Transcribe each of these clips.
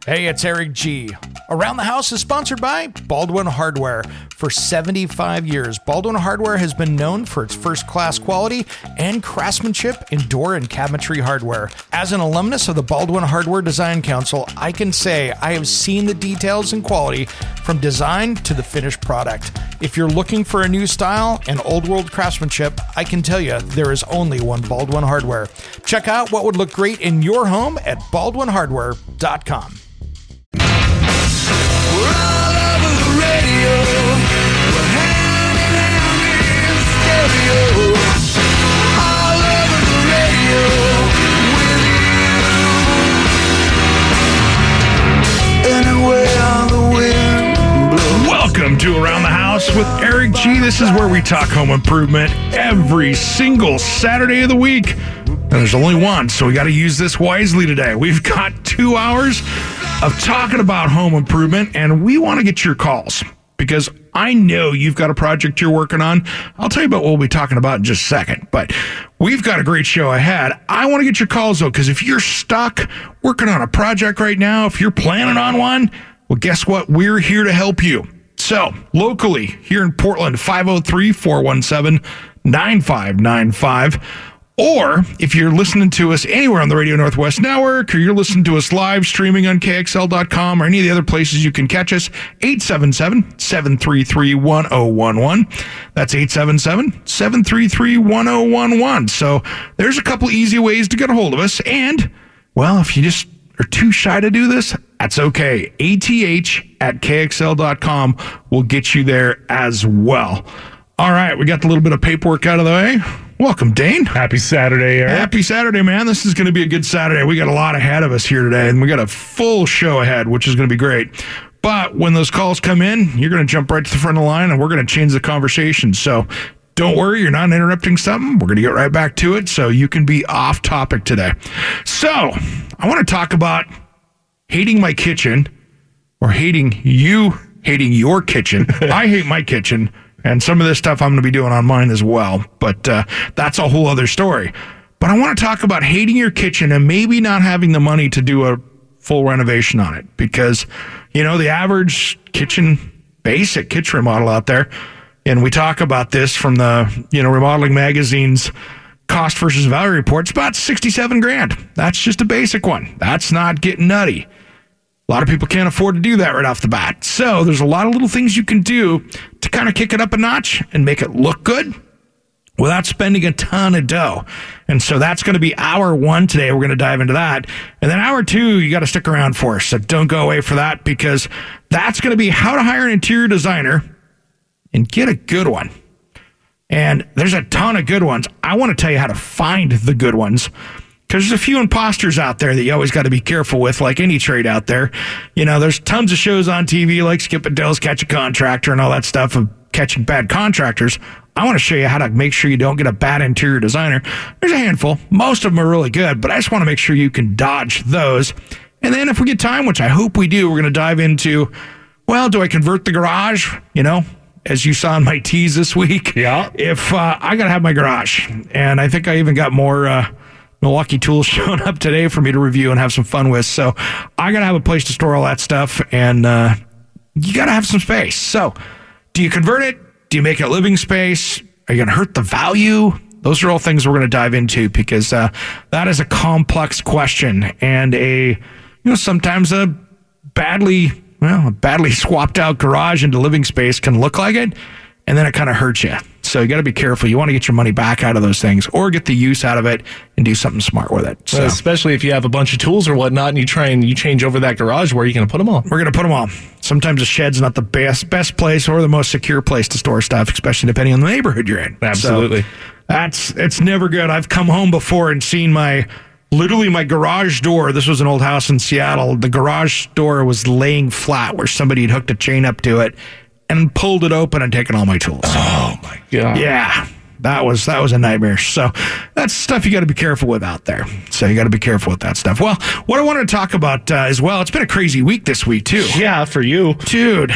Hey, it's Eric G. Around the House is sponsored by Baldwin Hardware. For 75 years, Baldwin Hardware has been known for its first-class quality and craftsmanship in door and cabinetry hardware. As an alumnus of the Baldwin Hardware Design Council, I can say I have seen the details and quality from design to the finished product. If you're looking for a new style and old-world craftsmanship, I can tell you there is only one Baldwin Hardware. Check out what would look great in your home at baldwinhardware.com. We're all over the radio. We're hand in hand in stereo. All over the radio with you. Anywhere the wind blows. Welcome to Around the House with Eric G. This is where we talk home improvement every single Saturday of the week. And there's only one, so we got to use this wisely today. We've got 2 hours of talking about home improvement, and we want to get your calls because I know you've got a project you're working on. I'll tell you about what we'll be talking about in just a second, but we've got a great show ahead. I want to get your calls, though, because if you're stuck working on a project right now, if you're planning on one, well, guess what? We're here to help you. So, locally, here in Portland, 503-417-9595. Or if you're listening to us anywhere on the Radio Northwest Network, or you're listening to us live streaming on KXL.com or any of the other places you can catch us, 877-733-1011. That's 877-733-1011. So there's a couple easy ways to get a hold of us. And, well, if you just are too shy to do this, that's okay. ATH@KXL.com will get you there as well. All right, we got the little bit of paperwork out of the way. Welcome, Dane. Happy Saturday, Eric. Happy Saturday, man. This is going to be a good Saturday. We got a lot ahead of us here today, and we got a full show ahead, which is going to be great. But when those calls come in, you're going to jump right to the front of the line, and we're going to change the conversation. So don't worry, you're not interrupting something. We're going to get right back to it so you can be off topic today. So I want to talk about hating my kitchen or hating your kitchen. I hate my kitchen. And some of this stuff I'm going to be doing on mine as well. But that's a whole other story. But I want to talk about hating your kitchen and maybe not having the money to do a full renovation on it. Because, you know, the average basic kitchen remodel out there, and we talk about this from the, Remodeling Magazine's cost versus value report, it's about $67,000. That's just a basic one. That's not getting nutty. A lot of people can't afford to do that right off the bat. So there's a lot of little things you can do to kind of kick it up a notch and make it look good without spending a ton of dough. And so that's going to be hour one today. We're going to dive into that. And then hour two, you got to stick around for us. So don't go away for that because that's going to be how to hire an interior designer and get a good one. And there's a ton of good ones. I want to tell you how to find the good ones. Because there's a few imposters out there that you always got to be careful with, like any trade out there. There's tons of shows on TV like Skip Adele's Catch a Contractor and all that stuff of catching bad contractors. I want to show you how to make sure you don't get a bad interior designer. There's a handful. Most of them are really good, but I just want to make sure you can dodge those. And then if we get time, which I hope we do, we're going to dive into, well, do I convert the garage? As you saw in my tease this week. Yeah. If I got to have my garage. And I think I even got more Milwaukee tools showing up today for me to review and have some fun with. So I got to have a place to store all that stuff, and you got to have some space. So do you convert it? Do you make it a living space? Are you going to hurt the value? Those are all things we're going to dive into because that is a complex question and sometimes a badly swapped out garage into living space can look like it, and then it kind of hurts you. So you got to be careful. You want to get your money back out of those things or get the use out of it and do something smart with it. So, especially if you have a bunch of tools or whatnot and you change over that garage, where are you going to put them all? We're going to put them all. Sometimes a shed's not the best place or the most secure place to store stuff, especially depending on the neighborhood you're in. Absolutely. So it's never good. I've come home before and seen my garage door. This was an old house in Seattle. The garage door was laying flat where somebody had hooked a chain up to it and pulled it open and taken all my tools. Oh my God. Yeah. That was a nightmare. So that's stuff you got to be careful with out there. So you got to be careful with that stuff. Well, what I wanted to talk about as well, it's been a crazy week this week too. Yeah, for you. Dude.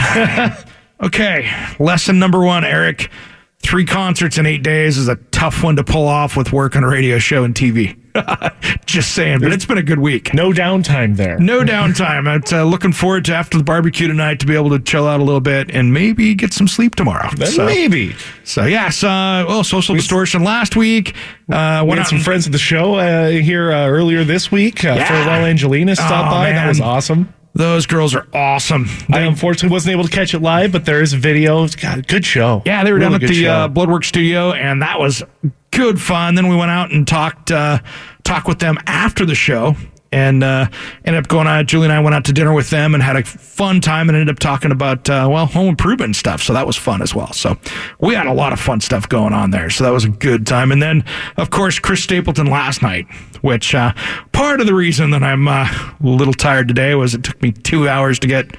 Okay. Lesson number one, Eric. 3 concerts in 8 days is a tough one to pull off with work on a radio show and TV. Just saying, but it's been a good week. No downtime there. No downtime. I'm looking forward to after the barbecue tonight to be able to chill out a little bit and maybe get some sleep tomorrow. Maybe. So, yes. Social distortion last week. We had some friends of the show here earlier this week. Farewell Angelina stopped by. Man. That was awesome. Those girls are awesome. I unfortunately wasn't able to catch it live, but there is a video. God, good show. Yeah, they were Really down at good the show. Bloodwork studio, and that was good fun. Then we went out and talked with them after the show, and ended up going out. Julie and I went out to dinner with them and had a fun time, and ended up talking about home improvement and stuff. So that was fun as well. So we had a lot of fun stuff going on there. So that was a good time. And then, of course, Chris Stapleton last night, which part of the reason that I'm a little tired today was it took me 2.5 hours to get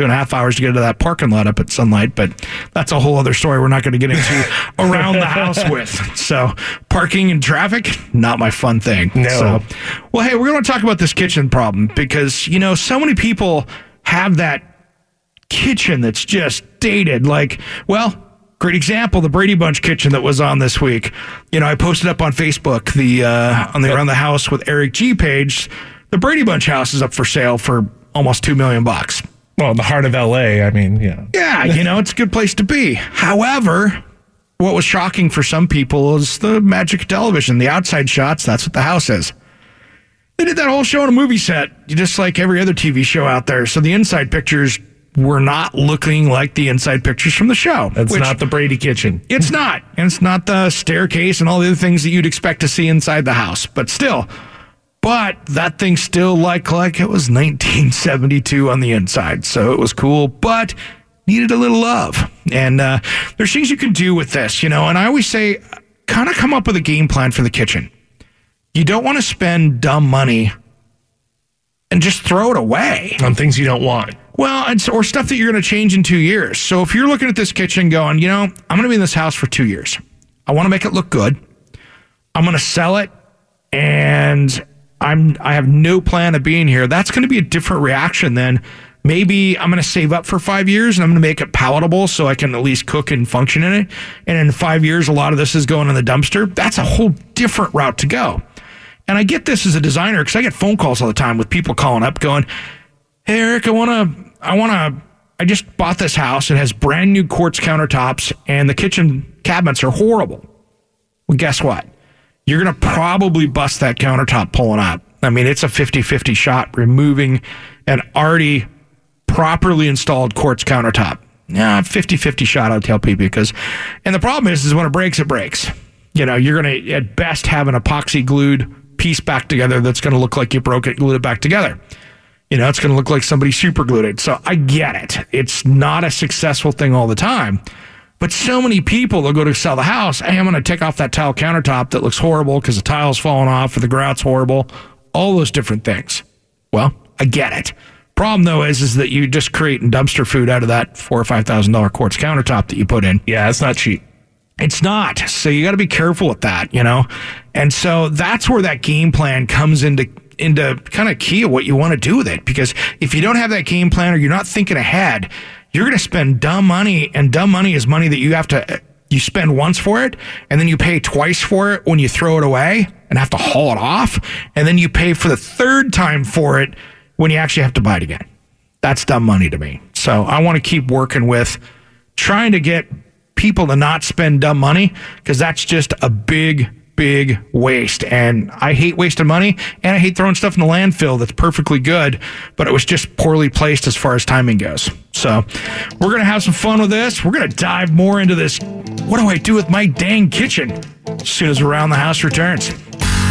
to that parking lot up at Sunlight, but that's a whole other story we're not going to get into around the house with. So parking and traffic, not my fun thing. No. So, well, hey, we're going to talk about this kitchen problem because, so many people have that kitchen that's just dated. Like, great example, the Brady Bunch kitchen that was on this week. I posted up on Facebook on the Around the House with Eric G page. The Brady Bunch house is up for sale for almost $2 million. Well, in the heart of L.A., I mean, yeah. Yeah, it's a good place to be. However, what was shocking for some people is the magic of television. The outside shots, that's what the house is. They did that whole show on a movie set, just like every other TV show out there. So the inside pictures were not looking like the inside pictures from the show. That's not the Brady kitchen. It's not. And it's not the staircase and all the other things that you'd expect to see inside the house. But still... But that thing still like it was 1972 on the inside. So it was cool, but needed a little love. And there's things you can do with this, And I always say, kind of come up with a game plan for the kitchen. You don't want to spend dumb money and just throw it away. On things you don't want. Well, or stuff that you're going to change in 2 years. So if you're looking at this kitchen going, I'm going to be in this house for 2 years. I want to make it look good. I'm going to sell it. And... I have no plan of being here. That's going to be a different reaction than maybe I'm going to save up for 5 years and I'm going to make it palatable so I can at least cook and function in it. And in 5 years, a lot of this is going in the dumpster. That's a whole different route to go. And I get this as a designer because I get phone calls all the time with people calling up going, "Hey, Eric, I just bought this house. It has brand new quartz countertops and the kitchen cabinets are horrible." Well, guess what? You're going to probably bust that countertop pulling up. I mean, it's a 50-50 shot removing an already properly installed quartz countertop. 50-50 shot, I'll tell people, and the problem is when it breaks, it breaks. You're going to, at best, have an epoxy glued piece back together that's going to look like you broke it, glued it back together. It's going to look like somebody super glued it. So I get it. It's not a successful thing all the time. But so many people, they'll go to sell the house. Hey, I'm going to take off that tile countertop that looks horrible because the tile's falling off or the grout's horrible. All those different things. Well, I get it. Problem, though, is that you just creating dumpster food out of that $4,000 or $5,000 quartz countertop that you put in. Yeah, it's not cheap. It's not. So you got to be careful with that, And so that's where that game plan comes into kind of key of what you want to do with it. Because if you don't have that game plan or you're not thinking ahead, you're going to spend dumb money, and dumb money is money that you spend once for it, and then you pay twice for it when you throw it away and have to haul it off, and then you pay for the third time for it when you actually have to buy it again. That's dumb money to me. So I want to keep working with trying to get people to not spend dumb money because that's just a big waste. And I hate wasting money, and I hate throwing stuff in the landfill that's perfectly good, but it was just poorly placed as far as timing goes. So we're going to have some fun with this. We're going to dive more into this. What do I do with my dang kitchen? As soon as Around the House returns. Every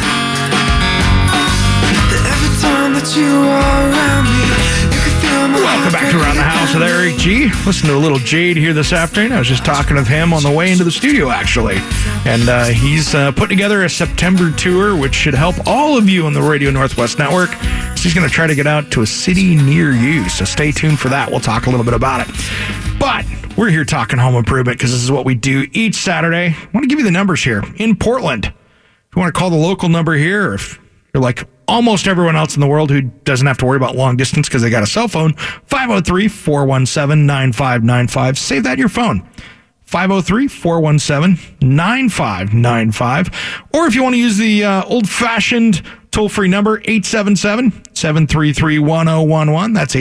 time that you are around me, you can feel my Welcome back to Around the House with Eric G. Listen to a little Jade here this afternoon. I was just talking with him on the way into the studio, actually. And he's putting together a September tour, which should help all of you on the Radio Northwest Network. So he's going to try to get out to a city near you. So stay tuned for that. We'll talk a little bit about it. But we're here talking home improvement because this is what we do each Saturday. I want to give you the numbers here. In Portland, if you want to call the local number here, or if you're like almost everyone else in the world who doesn't have to worry about long distance because they got a cell phone, 503-417-9595. Save that in your phone. 503-417-9595. Or if you want to use the old-fashioned toll-free number, 877-733-1011. That's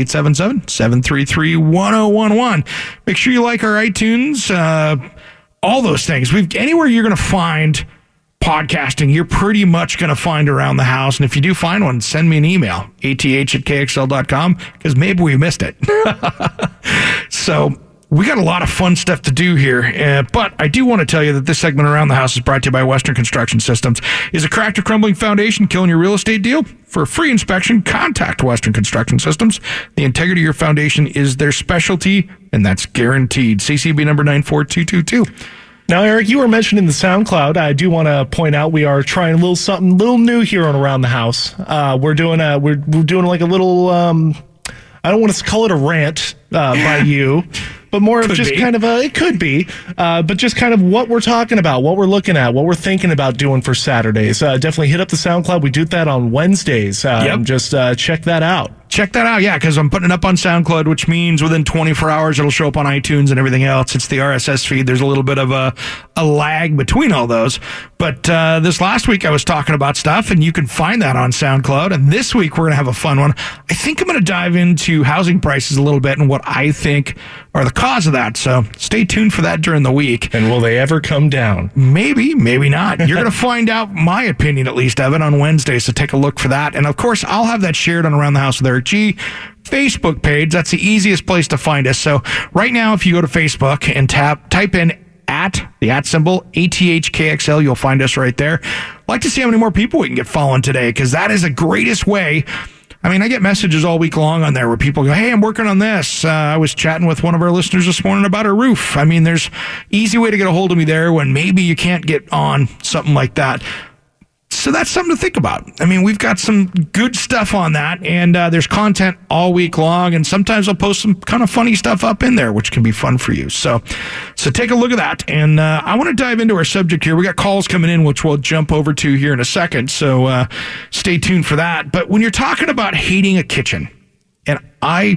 877-733-1011. Make sure you like our iTunes, all those things. Anywhere you're going to find podcasting, you're pretty much going to find Around the House. And if you do find one, send me an email, ath@kxl.com, because maybe we missed it. So we got a lot of fun stuff to do here, but I do want to tell you that this segment Around the House is brought to you by Western Construction Systems. Is a cracked or crumbling foundation killing your real estate deal? For a free inspection, contact Western Construction Systems. The integrity of your foundation is their specialty, and that's guaranteed. CCB number 94222. Now, Eric, you were mentioning the SoundCloud. I do want to point out we are trying a little something a little new here on Around the House. We're doing like a little. I don't want to call it a rant by you, but more of just kind of it could be, but just kind of what we're talking about, what we're looking at, what we're thinking about doing for Saturdays. Definitely hit up the SoundCloud. We do that on Wednesdays. Just check that out. Check that out, yeah, because I'm putting it up on SoundCloud, which means within 24 hours it'll show up on iTunes and everything else. It's the RSS feed. There's a little bit of a lag between all those. But this last week I was talking about stuff, and you can find that on SoundCloud. And this week we're going to have a fun one. I think I'm going to dive into housing prices a little bit and what I think are the cause of that. So stay tuned for that during the week. And will they ever come down? Maybe, maybe not. You're going to find out my opinion, at least, Evan, on Wednesday. So take a look for that. And of course, I'll have that shared on Around the House with Eric G. Facebook page. That's the easiest place to find us. So right now, if you go to Facebook and type in the @ symbol, ATHKXL, you'll find us right there. I'd like to see how many more people we can get following today, because that is the greatest way. I mean, I get messages all week long on there where people go, hey, I'm working on this. I was chatting with one of our listeners this morning about her roof. I mean, there's easy way to get a hold of me there when maybe you can't get on something like that. So that's something to think about. I mean, we've got some good stuff on that, and there's content all week long, and sometimes I'll post some kind of funny stuff up in there, which can be fun for you. So take a look at that, and I want to dive into our subject here. We got calls coming in, which we'll jump over to here in a second, so stay tuned for that. But when you're talking about hating a kitchen, and I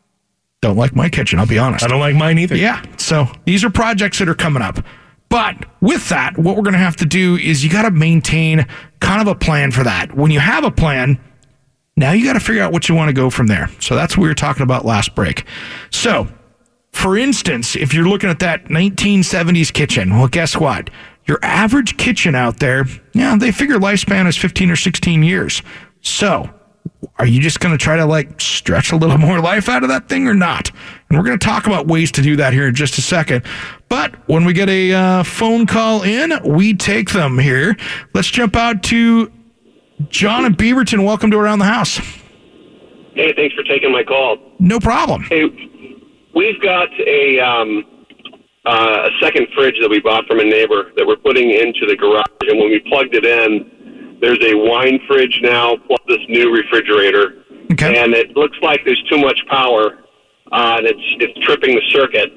don't like my kitchen, I'll be honest. I don't like mine either. Yeah, so these are projects that are coming up. But with that, what we're going to have to do is you got to maintain kind of a plan for that. When you have a plan, now you got to figure out what you want to go from there. So that's what we were talking about last break. So, for instance, if you're looking at that 1970s kitchen, well, guess what? Your average kitchen out there, they figure lifespan is 15 or 16 years. So, are you just going to try to stretch a little more life out of that thing or not? And we're going to talk about ways to do that here in just a second. But when we get a phone call in, we take them here. Let's jump out to John in Beaverton. Welcome to Around the House. Hey, thanks for taking my call. No problem. Hey, we've got a second fridge that we bought from a neighbor that we're putting into the garage. And when we plugged it in, there's a wine fridge now, plus this new refrigerator. Okay. And it looks like there's too much power, and it's tripping the circuit.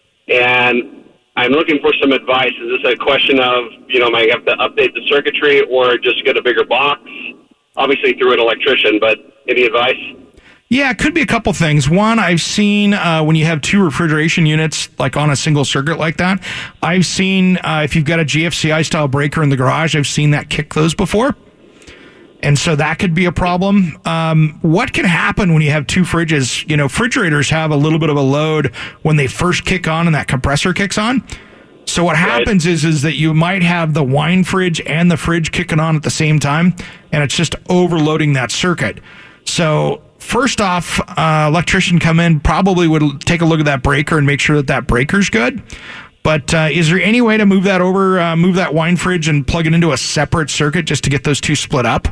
And I'm looking for some advice. Is this a question of, am I have to update the circuitry or just get a bigger box? Obviously through an electrician, but any advice? Yeah, it could be a couple things. One, I've seen when you have two refrigeration units on a single circuit like that, I've seen if you've got a GFCI style breaker in the garage, I've seen that kick those before. And so that could be a problem. What can happen when you have two fridges? Refrigerators have a little bit of a load when they first kick on and that compressor kicks on. So what happens is that you might have the wine fridge and the fridge kicking on at the same time, and it's just overloading that circuit. So first off, electrician come in, probably would take a look at that breaker and make sure that breaker's good. But is there any way to move that over, move that wine fridge and plug it into a separate circuit just to get those two split up?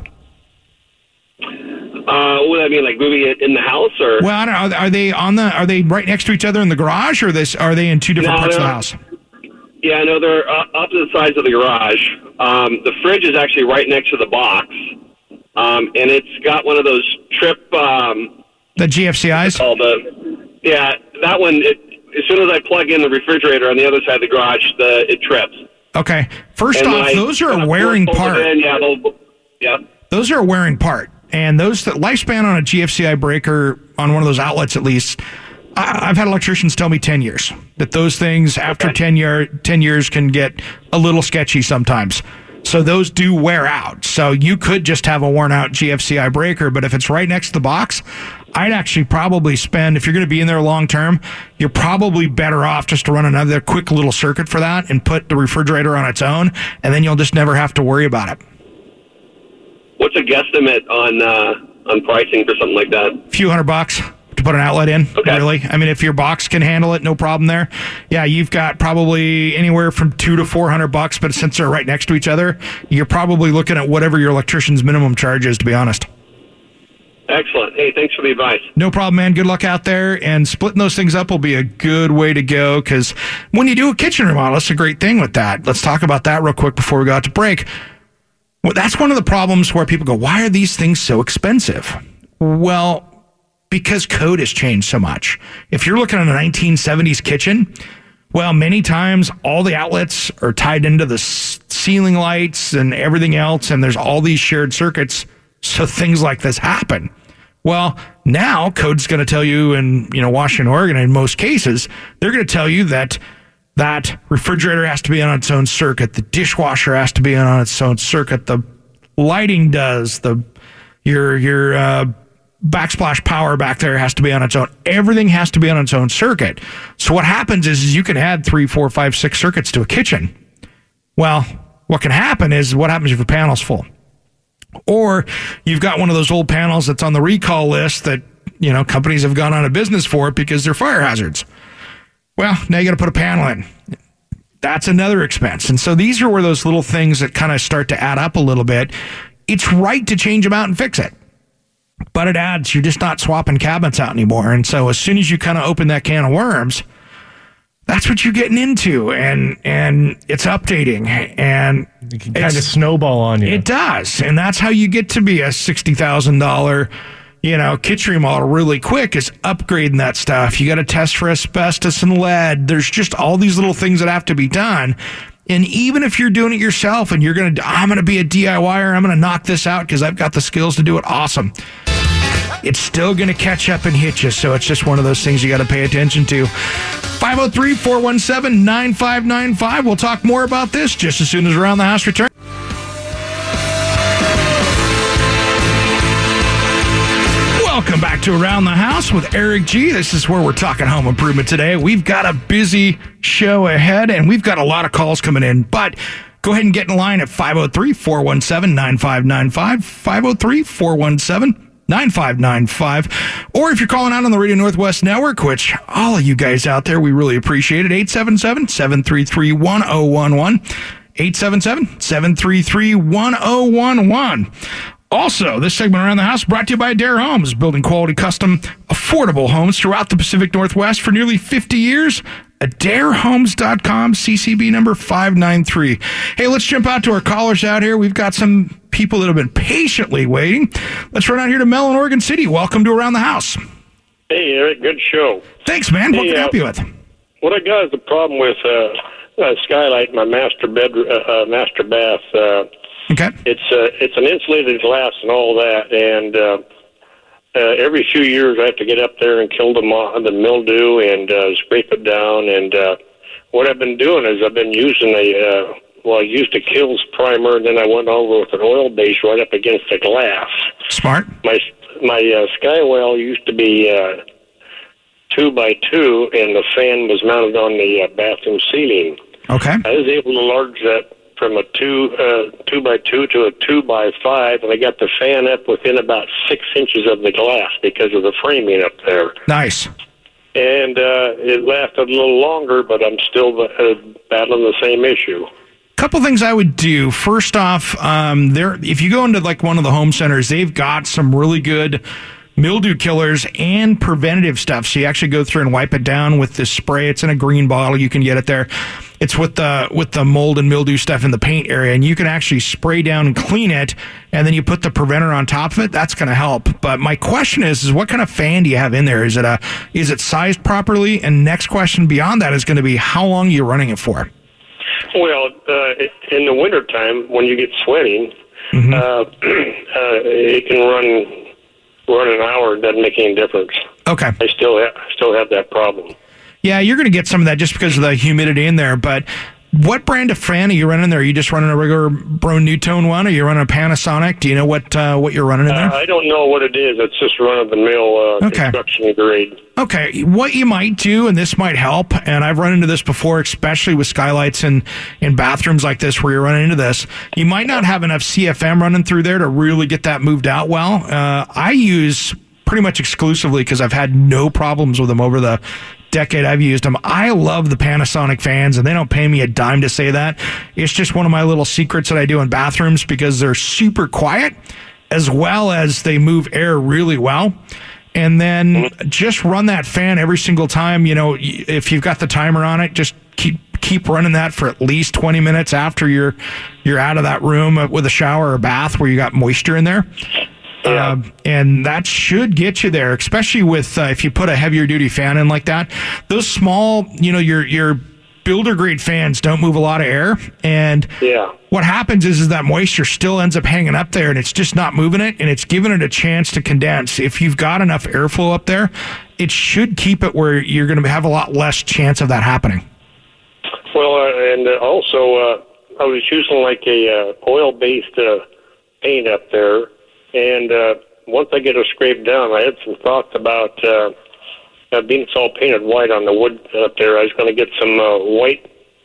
What do I mean, moving it in the house, or? Well, I don't know. Are they right next to each other in the garage, or are they in two different parts of the house? Yeah, no, they're opposite sides of the garage. The fridge is actually right next to the box, and it's got one of those trip. The GFCIs. That one. As soon as I plug in the refrigerator on the other side of the garage, it trips. Okay. First off, those are a wearing part. Those are a wearing part. And the lifespan on a GFCI breaker, on one of those outlets at least, I've had electricians tell me 10 years, that those things after 10 years can get a little sketchy sometimes. So those do wear out. So you could just have a worn out GFCI breaker, but if it's right next to the box, I'd actually probably spend, if you're going to be in there long term, you're probably better off just to run another quick little circuit for that and put the refrigerator on its own, and then you'll just never have to worry about it. What's a guesstimate on pricing for something like that? A few $100 to put an outlet in, Okay. really. I mean, if your box can handle it, no problem there. Yeah, you've got probably anywhere from $200 to $400, but since they're right next to each other, you're probably looking at whatever your electrician's minimum charge is, to be honest. Excellent. Hey, thanks for the advice. No problem, man. Good luck out there, and splitting those things up will be a good way to go, because when you do a kitchen remodel, it's a great thing with that. Let's talk about that real quick before we go out to break. Well, that's one of the problems where people go, why are these things so expensive? Well, because code has changed so much. If you're looking at a 1970s kitchen, well, many times all the outlets are tied into the ceiling lights and everything else, and there's all these shared circuits, so things like this happen. Well, now code's going to tell you in Washington, Oregon, in most cases, they're going to tell you that refrigerator has to be on its own circuit, the dishwasher has to be on its own circuit, the lighting does, your backsplash power back there has to be on its own. Everything has to be on its own circuit. So what happens is you can add 3, 4, 5, 6 circuits to a kitchen. Well, what can happen is, what happens if your panel's full? Or you've got one of those old panels that's on the recall list that, companies have gone out of business for it because they're fire hazards. Well, now you got to put a panel in. That's another expense. And so these are where those little things that kind of start to add up a little bit. It's right to change them out and fix it. But it adds, you're just not swapping cabinets out anymore. And so as soon as you kind of open that can of worms, that's what you're getting into. And it's updating. And it can kind of snowball on you. It does. And that's how you get to be a $60,000, kitchen remodel really quick, is upgrading that stuff. You got to test for asbestos and lead. There's just all these little things that have to be done. And even if you're doing it yourself and I'm going to be a DIYer, I'm going to knock this out because I've got the skills to do it, awesome. It's still going to catch up and hit you. So it's just one of those things you got to pay attention to. 503-417-9595. We'll talk more about this just as soon as Around the House returns. Welcome back to Around the House with Eric G. This is where we're talking home improvement today. We've got a busy show ahead, and we've got a lot of calls coming in. But go ahead and get in line at 503-417-9595, 503-417-9595. Or if you're calling out on the Radio Northwest Network, which all of you guys out there, we really appreciate it, 877-733-1011, 877-733-1011. Also, this segment Around the House brought to you by Adair Homes, building quality, custom, affordable homes throughout the Pacific Northwest for nearly 50 years. AdairHomes.com, CCB number 593. Hey, let's jump out to our callers out here. We've got some people that have been patiently waiting. Let's run out here to Mel in Oregon City. Welcome to Around the House. Hey, Eric, good show. Thanks, man. What can I help you with? What I got is a problem with skylight in my master bath. Okay. It's an insulated glass and all that, and every few years I have to get up there and kill the mildew and scrape it down. And what I've been doing is I've been using I used a Kills primer, and then I went over with an oil base right up against the glass. Smart. My skywell used to be 2x2, and the fan was mounted on the bathroom ceiling. Okay. I was able to enlarge that from a 2x2 to a 2x5, and I got the fan up within about 6 inches of the glass because of the framing up there. Nice. And it lasted a little longer, but I'm still battling the same issue. Couple things I would do. First off, if you go into like one of the home centers, they've got some really good mildew killers and preventative stuff. So you actually go through and wipe it down with this spray. It's in a green bottle. You can get it there. It's with the mold and mildew stuff in the paint area, and you can actually spray down and clean it, and then you put the preventer on top of it. That's going to help. But my question is what kind of fan do you have in there? Is it sized properly? And next question beyond that is going to be how long are you running it for? Well, in the wintertime, when you get sweating, it can run run an hour, it doesn't make any difference. Okay. I still have that problem. Yeah, you're going to get some of that just because of the humidity in there. But what brand of fan are you running there? Are you just running a regular Broan Newtone one, or are you running a Panasonic? Do you know what you're running in there? I don't know what it is. It's just run-of-the-mill construction grade. Okay, what you might do, and this might help, and I've run into this before, especially with skylights in bathrooms like this where you're running into this, you might not have enough CFM running through there to really get that moved out well. I use pretty much exclusively, because I've had no problems with them over the decade I've used them. I love the Panasonic fans, and they don't pay me a dime to say that. It's just one of my little secrets that I do in bathrooms, because they're super quiet, as well as they move air really well. And then just run that fan every single time. You know, if you've got the timer on it, just keep running that for at least 20 minutes after you're out of that room with a shower or bath where you got moisture in there. And that should get you there, especially with if you put a heavier duty fan in like that. Those small, your builder grade fans don't move a lot of air, and what happens is that moisture still ends up hanging up there, and it's just not moving it, and it's giving it a chance to condense. If you've got enough airflow up there, it should keep it where you're going to have a lot less chance of that happening. Well, and also I was using like a oil-based paint up there. And once I get it scraped down, I had some thoughts about being it's all painted white on the wood up there. I was going to get some white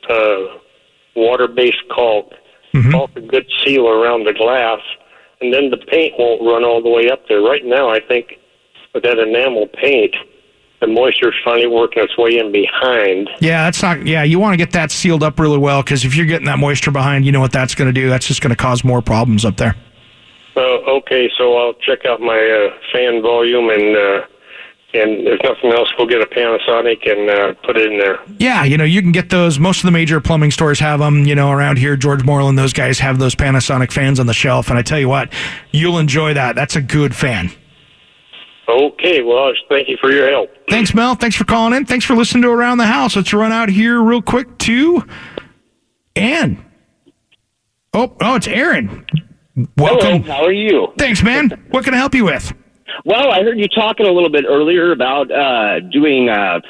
water-based caulk, caulk a good seal around the glass, and then the paint won't run all the way up there. Right now, I think with that enamel paint, the moisture's finally working its way in behind. Yeah, that's not. Yeah, you want to get that sealed up really well, because if you're getting that moisture behind, you know what that's going to do. That's just going to cause more problems up there. Okay, so I'll check out my fan volume, and if nothing else, we'll get a Panasonic and put it in there. Yeah, you can get those. Most of the major plumbing stores have them. Around here, George Moreland, those guys have those Panasonic fans on the shelf, and I tell you what, you'll enjoy that. That's a good fan. Okay, well, thank you for your help. Thanks, Mel. Thanks for calling in. Thanks for listening to Around the House. Let's run out here real quick to Ann. Oh, it's Aaron. Welcome. Hello, how are you? Thanks, man. What can I help you with? Well, I heard you talking a little bit earlier about doing,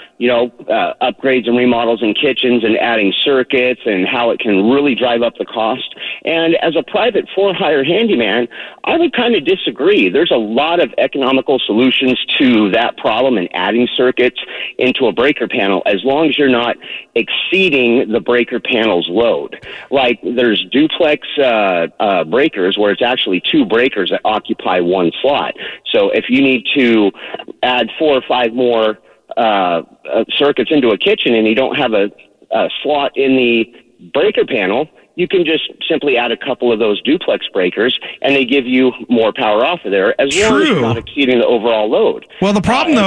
upgrades and remodels in kitchens and adding circuits and how it can really drive up the cost. And as a private for-hire handyman, I would kind of disagree. There's a lot of economical solutions to that problem and adding circuits into a breaker panel, as long as you're not exceeding the breaker panel's load. Like there's duplex breakers where it's actually two breakers that occupy one slot. So if you need to add 4 or 5 more circuits into a kitchen and you don't have a slot in the breaker panel, you can just simply add a couple of those duplex breakers, and they give you more power off of there, as long as you're not exceeding the overall load. Well, the problem,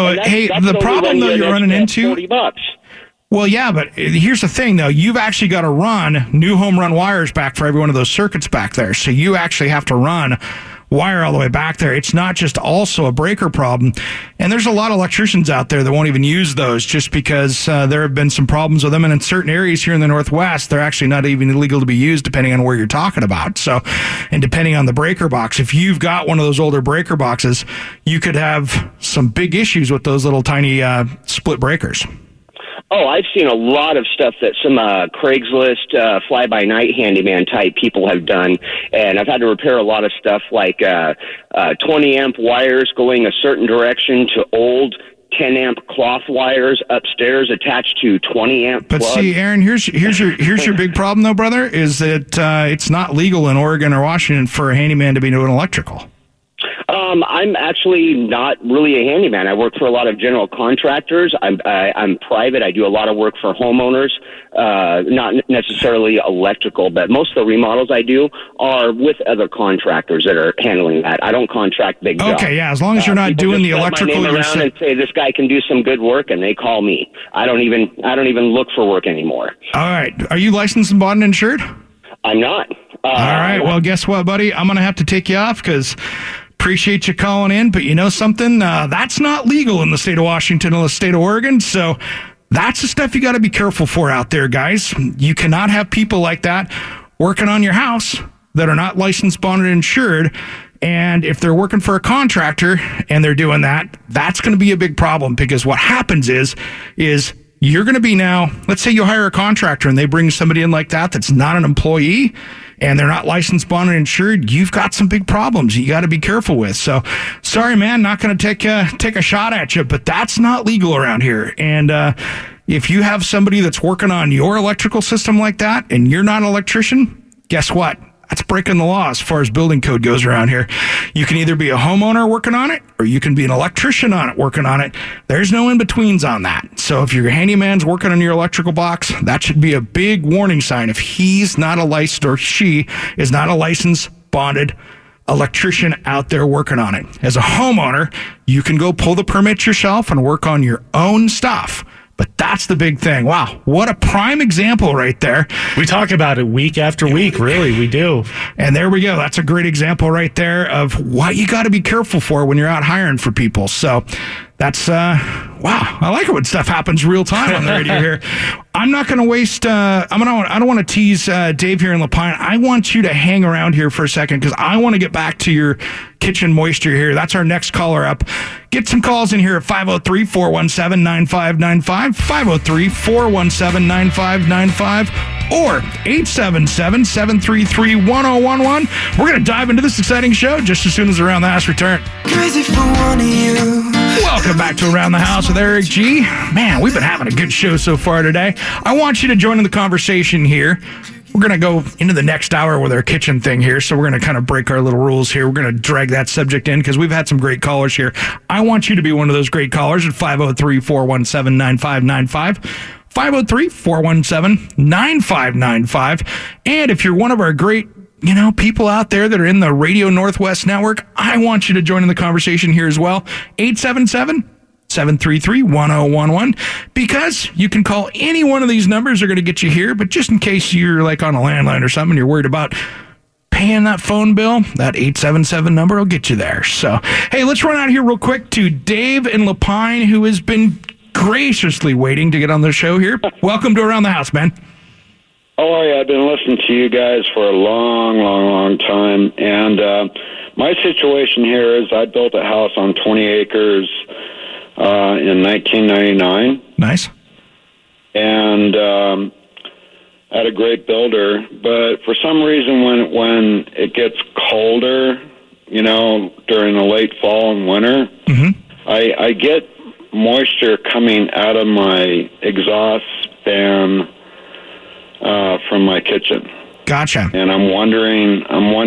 you're running into... $40. Well, yeah, but here's the thing, though. You've actually got to run new home run wires back for every one of those circuits back there. So you actually have to run wire all the way back there. It's not just also a breaker problem. And there's a lot of electricians out there that won't even use those just because there have been some problems with them. And in certain areas here in the Northwest, they're actually not even illegal to be used depending on where you're talking about. So, and depending on the breaker box, if you've got one of those older breaker boxes, you could have some big issues with those little tiny split breakers. Oh, I've seen a lot of stuff that some Craigslist fly-by-night handyman type people have done, and I've had to repair a lot of stuff like 20-amp wires going a certain direction to old 10-amp cloth wires upstairs attached to 20-amp But plugs. see, Aaron, here's your big problem, though, brother, is that it's not legal in Oregon or Washington for a handyman to be doing electrical. I'm actually not really a handyman. I work for a lot of general contractors. I'm private. I do a lot of work for homeowners, not necessarily electrical, but most of the remodels I do are with other contractors that are handling that. I don't contract big jobs. Okay, yeah, as long as you're not doing the electrical my name around and say this guy can do some good work, and they call me. I don't even look for work anymore. All right, are you licensed and bought and insured? I'm not. All right, well, guess what, buddy? I'm going to have to take you off because appreciate you calling in, but you know something? That's not legal in the state of Washington or the state of Oregon, so that's the stuff you got to be careful for out there, guys. You cannot have people like that working on your house that are not licensed, bonded, and insured, And if they're working for a contractor and they're doing that, that's going to be a big problem, because what happens is you're going to be now, let's say you hire a contractor and they bring somebody in like that that's not an employee and they're not licensed, bonded, and insured. You've got some big problems you got to be careful with. So sorry, man, not going to take a shot at you, but that's not legal around here. And if you have somebody that's working on your electrical system like that and you're not an electrician, guess what? That's breaking the law as far as building code goes around here. You can either be a homeowner working on it, or you can be an electrician on it working on it. There's no in-betweens on that. So if your handyman's working on your electrical box, that should be a big warning sign if he's not a licensed, or she is not a licensed, bonded electrician out there working on it. As a homeowner, you can go pull the permit yourself and work on your own stuff. But that's the big thing. Wow, what a prime example right there. We talk about it week after week, really, we do. And there we go. That's a great example right there of what you got to be careful for when you're out hiring for people. So that's, wow, I like it when stuff happens real time on the radio here. I'm not going to waste, I don't want to tease Dave here in LaPine. I want you to hang around here for a second, because I want to get back to your kitchen moisture here. That's our next caller up. Get some calls in here at 503-417-9595, 503-417-9595, or 877-733-1011. We're going to dive into this exciting show just as soon as Around the House return. Crazy for one of you. Welcome back to Around the House with Eric G. Man, we've been having a good show so far today. I want you to join in the conversation here. We're going to go into the next hour with our kitchen thing here, so we're going to kind of break our little rules here. We're going to drag that subject in because we've had some great callers here. I want you to be one of those great callers at 503-417-9595. 503-417-9595. And if you're one of our great people out there that are in the Radio Northwest Network, I want you to join in the conversation here as well. 877-733-1011, because you can call any one of these numbers. They're going to get you here, but just in case you're like on a landline or something, you're worried about paying that phone bill, that 877 number will get you there. So, hey, let's run out here real quick to Dave in LaPine, who has been graciously waiting to get on the show here. Welcome to Around the House, man. How are you? I've been listening to you guys for a long time, and my situation here is I built a house on 20 acres in 1999. Nice. And had a great builder, but for some reason when it gets colder, during the late fall and winter, I get moisture coming out of my exhaust fan from my kitchen. Gotcha. And I'm wondering,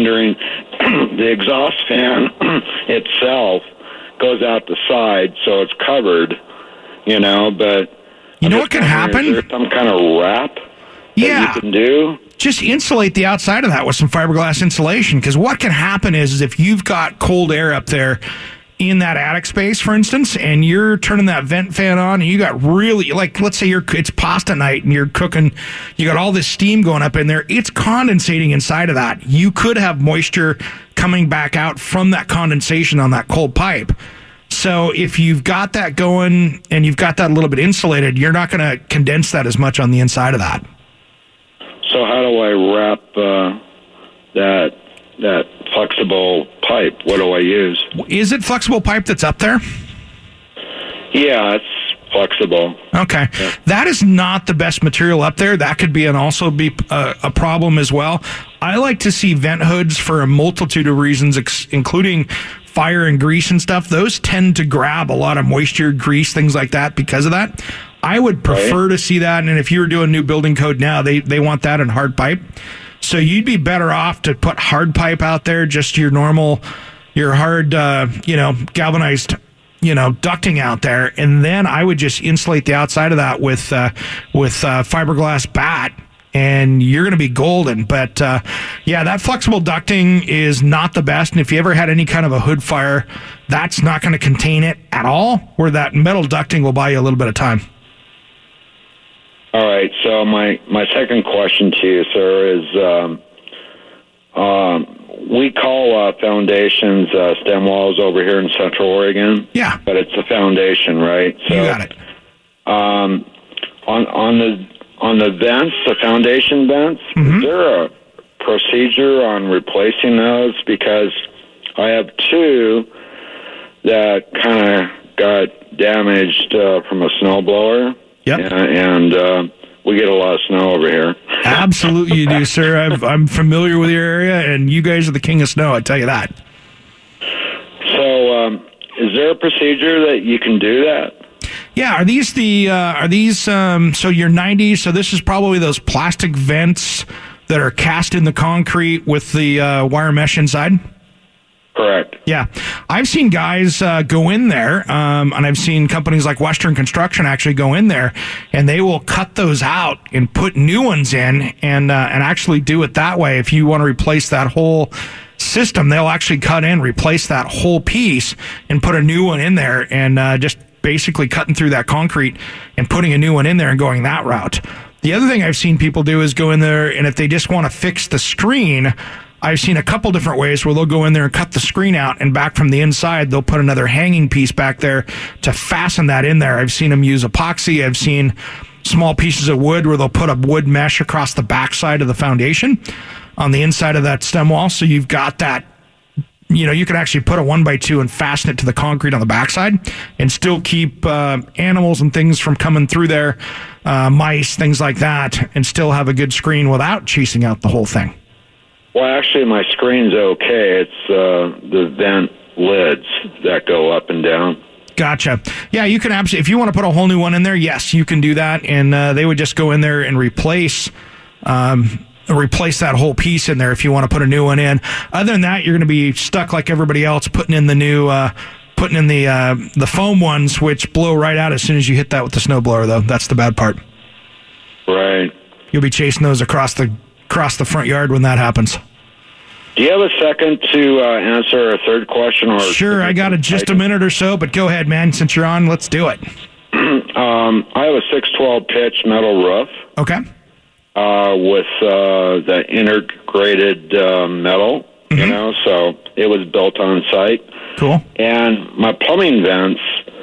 the exhaust fan itself goes out the side, so it's covered, but... You know what can happen? Is there some kind of wrap that you can do? Just insulate the outside of that with some fiberglass insulation, because what can happen is if you've got cold air up there in that attic space, for instance, and you're turning that vent fan on, and you got really, like, let's say it's pasta night and you're cooking, you got all this steam going up in there, it's condensating inside of that. You could have moisture coming back out from that condensation on that cold pipe. So if you've got that going and you've got that a little bit insulated, you're not going to condense that as much on the inside of that. So how do I wrap that flexible pipe? What do I use? Is it flexible pipe that's up there? Yeah, it's flexible. Okay. Yeah. That is not the best material up there. That could be also be a problem as well. I like to see vent hoods for a multitude of reasons, including fire and grease and stuff. Those tend to grab a lot of moisture, grease, things like that because of that. I would prefer to see that. And if you were doing new building code now, they want that in hard pipe. So you'd be better off to put hard pipe out there, just your hard, galvanized, ducting out there. And then I would just insulate the outside of that with fiberglass bat, and you're going to be golden. But that flexible ducting is not the best. And if you ever had any kind of a hood fire, that's not going to contain it at all, where that metal ducting will buy you a little bit of time. All right, so my second question to you, sir, is we call foundations stem walls over here in Central Oregon. Yeah. But it's a foundation, right? So, you got it. On the vents, the foundation vents, is there a procedure on replacing those? Because I have two that kind of got damaged from a snowblower. Yep. And we get a lot of snow over here. Absolutely, you do, sir. I'm familiar with your area, and you guys are the king of snow. I tell you that. So, is there a procedure that you can do that? Yeah, are these so you're 90, so this is probably those plastic vents that are cast in the concrete with the wire mesh inside? Correct. Yeah. I've seen guys go in there, and I've seen companies like Western Construction actually go in there, and they will cut those out and put new ones in and actually do it that way. If you want to replace that whole system, they'll actually cut in, replace that whole piece, and put a new one in there, and just basically cutting through that concrete and putting a new one in there and going that route. The other thing I've seen people do is go in there, and if they just want to fix the screen, I've seen a couple different ways where they'll go in there and cut the screen out, and back from the inside, they'll put another hanging piece back there to fasten that in there. I've seen them use epoxy. I've seen small pieces of wood where they'll put a wood mesh across the backside of the foundation on the inside of that stem wall. So you've got that, you can actually put a 1x2 and fasten it to the concrete on the backside and still keep animals and things from coming through there, mice, things like that, and still have a good screen without chasing out the whole thing. Well, actually, my screen's okay. It's the vent lids that go up and down. Gotcha. Yeah, you can absolutely, if you want to put a whole new one in there, yes, you can do that. And they would just go in there and replace that whole piece in there if you want to put a new one in. Other than that, you're going to be stuck like everybody else, putting in the new, the foam ones, which blow right out as soon as you hit that with the snowblower, though. That's the bad part. Right. You'll be chasing those across the front yard when that happes. Do you have a second to answer a third question? Or sure, I got just a minute or so, but go ahead, man. Since you're on, let's do it. I have a 612 pitch metal roof. Okay. With the integrated metal, so it was built on site. Cool. And my plumbing vents,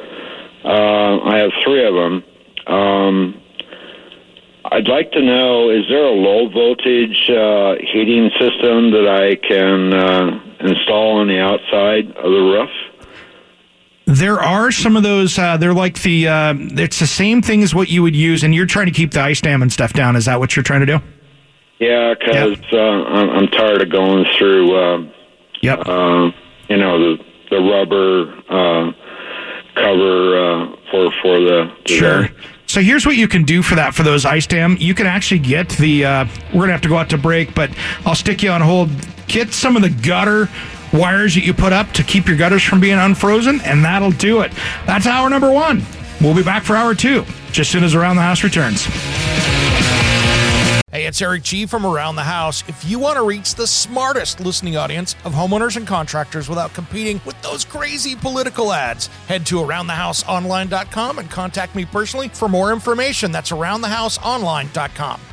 I have 3 of them. I'd like to know, is there a low voltage heating system that I can install on the outside of the roof? There are some of those, they're like it's the same thing as what you would use, and you're trying to keep the ice dam and stuff down. Is that what you're trying to do? Yeah, because I'm tired of going through, the rubber cover for the sure. vent. So here's what you can do for that, for those ice dam. You can actually get the, we're going to have to go out to break, but I'll stick you on hold. Get some of the gutter wires that you put up to keep your gutters from being unfrozen, and that'll do it. That's hour number 1. We'll be back for hour 2, just as soon as Around the House returns. Hey, it's Eric G. from Around the House. If you want to reach the smartest listening audience of homeowners and contractors without competing with those crazy political ads, head to AroundTheHouseOnline.com and contact me personally for more information. That's AroundTheHouseOnline.com.